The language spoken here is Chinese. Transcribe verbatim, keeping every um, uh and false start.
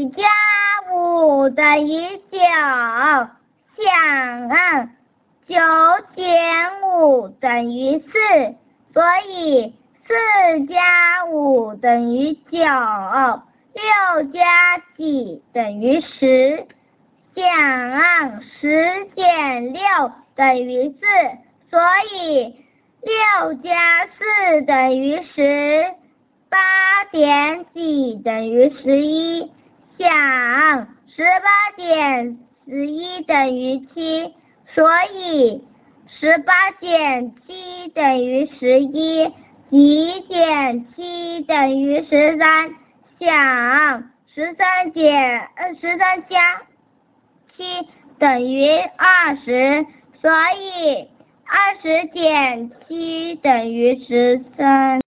一加五等于九，想九减五等于四，所以四加五等于九，六加几等于十，想十减六等于四，所以六加四等于十，八点几等于十一，想十八点十一等于七，所以十八减七等于十一，几减七等于十三，想十三减呃十三加七等于二十，所以二十减七等于十三。